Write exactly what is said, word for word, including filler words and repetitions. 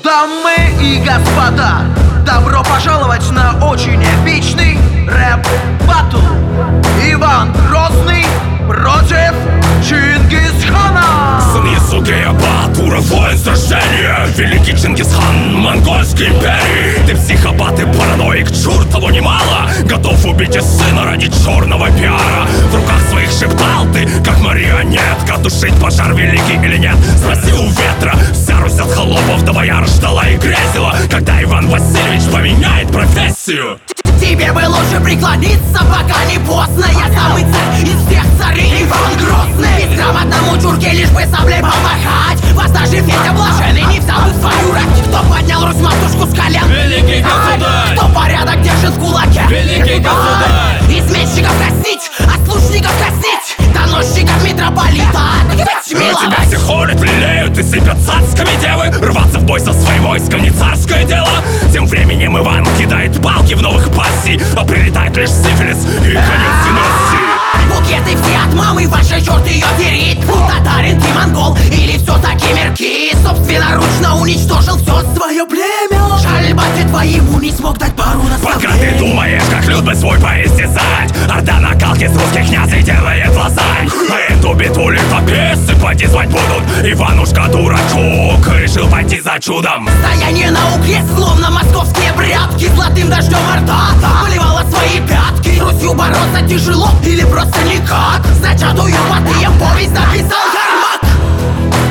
Дамы и господа, добро пожаловать на очень эпичный рэп-баттл. Иван Грозный против Чингисхана. Сын Ясугея Батура, воин сражения, великий Чингисхан Монгольской империи. Ты психопат и параноик, чертову немало, готов убить и сына ради черного пиара. В руках своих шептал ты, как марионетка, тушить пожар великий или нет, спроси у ветра. Вся Русь от холопов до бояр ждала и грезила, когда Иван Васильевич поменяет профессию. Тебе бы лучше преклониться, пока не поздно. Я самый царь из всех царей, Иван Грозный. Безграмотному чурке лишь бы саблей помахать. Вас даже Федя Блаженный не взял бы в свою рать. Кто поднял Русь матушку с колен? Великий государь. Кто порядок держит в кулаке? Великий государь. Изменщиков казнить, ослушников казнить, доносчиков митрополита отбить, но тебя все холят, лелеют и сыпят царскими девы. Рваться в бой со своим войском не царское дело. Тем временем Иван кидает палки в новых пассий, а прилетает лишь сифилис и конец династии. Букеты все от мамы, ваша черт ее дерит. Ты татарин, ты монгол или все-таки мерки? Собственноручно уничтожил все свое племя. Жаль, батя твоему не смог дать пару наставлений. Пока ты думаешь, как люд бы свой поистязать, орда накалки с русских князей делает лазань. А эту битву летописцы поди звать будут. Иванушка дурачок решил пойти за чудом. Стояние на угле, словно московские прятки. Золотым дождем орда поливала свои пятки. Русью бороться тяжело или просто никак. Зачатую Матвеем повесть написал Ермак.